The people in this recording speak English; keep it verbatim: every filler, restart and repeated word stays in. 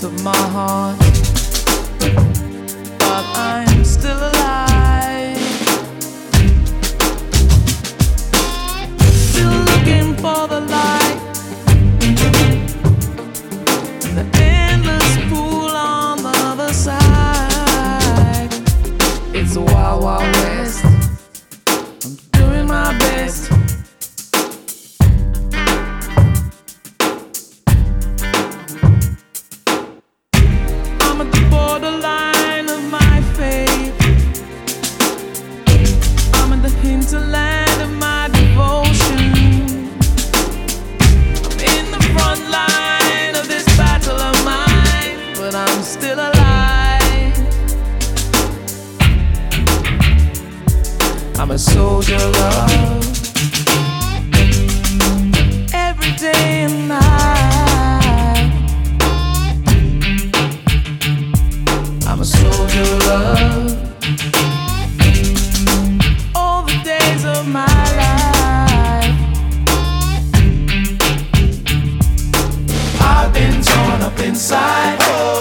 depths of my heart, but I'm still alive, still looking for the light, the endless pool on the other side. It's a wild, wild west. I'm doing my best. I'm at the borderline of my faith. I'm in the hinterland of my devotion. I'm in the front line of this battle of mine, but I'm still alive. I'm a soldier of love, every day and night. I'm a soldier of love, all the days of my life. I've been torn up inside.